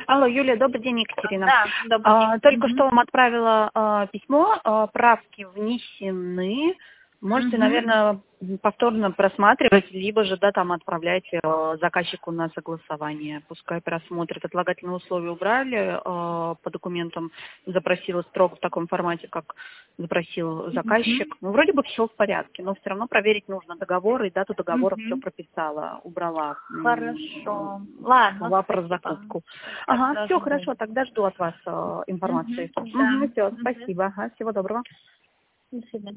Алло, Юлия, добрый день, Екатерина. Да, добрый день. Только что вам отправила письмо, правки внесены. Можете, наверное, повторно просматривать, либо же, да, там отправляйте заказчику на согласование. Пускай просмотрит. Отлагательные условия убрали по документам, запросила строго в таком формате, как запросил заказчик. Ну, вроде бы все в порядке, но все равно проверить нужно договор, и дату договора все прописала, убрала. Хорошо. Ладно, Слова про спасибо. закупку. Так Ага, все должно хорошо, быть. тогда жду от вас информации. Да. Все, спасибо. Ага, всего доброго. До свидания.